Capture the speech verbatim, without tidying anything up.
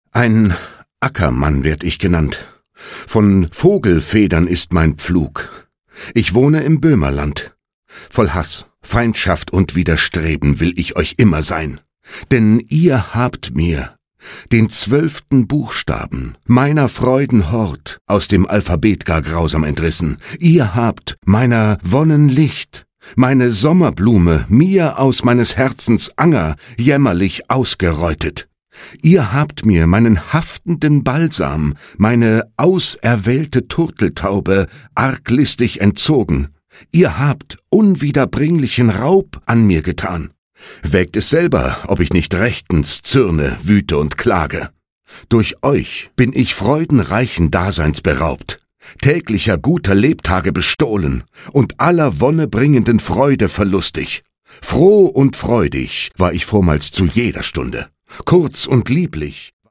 Ein Ackermann werd ich genannt. Von Vogelfedern ist mein Pflug. Ich wohne im Böhmerland. Voll Hass, Feindschaft und Widerstreben will ich euch immer sein. Denn ihr habt mir den zwölften Buchstaben meiner Freuden Hort aus dem Alphabet gar grausam entrissen. Ihr habt meiner Wonnen Licht, meine Sommerblume mir aus meines Herzens Anger jämmerlich ausgereutet. Ihr habt mir meinen haftenden Balsam, meine auserwählte Turteltaube arglistig entzogen. Ihr habt unwiederbringlichen Raub an mir getan. Wägt es selber, ob ich nicht rechtens zürne, wüte und klage. Durch euch bin ich freudenreichen Daseins beraubt, täglicher guter Lebtage bestohlen und aller wonnebringenden Freude verlustig. Froh und freudig war ich vormals zu jeder Stunde. Kurz und lieblich